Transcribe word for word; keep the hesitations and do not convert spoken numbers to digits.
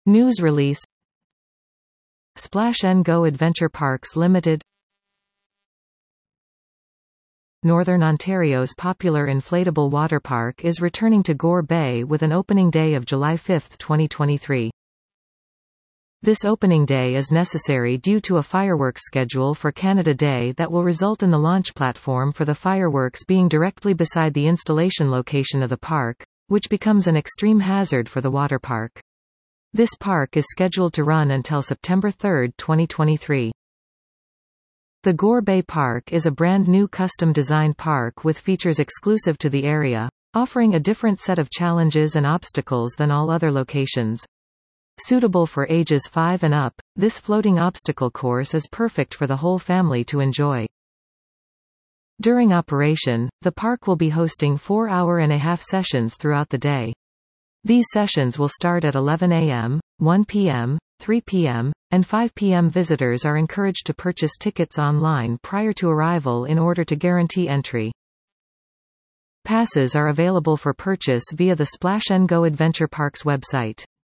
News release. Splash and Go Adventure Parks Limited. Northern Ontario's popular inflatable water park is returning to Gore Bay with an opening day of July fifth twenty twenty-three. This opening day is necessary due to a fireworks schedule for Canada Day that will result in the launch platform for the fireworks being directly beside the installation location of the park, which becomes an extreme hazard for the water park. This park is scheduled to run until September third twenty twenty-three. The Gore Bay Park is a brand new custom-designed park with features exclusive to the area, offering a different set of challenges and obstacles than all other locations. Suitable for ages five and up, this floating obstacle course is perfect for the whole family to enjoy. During operation, the park will be hosting four-hour and a half sessions throughout the day. These sessions will start at eleven a m, one p m, three p m, and five p m Visitors are encouraged to purchase tickets online prior to arrival in order to guarantee entry. Passes are available for purchase via the Splash and Go Adventure Parks website.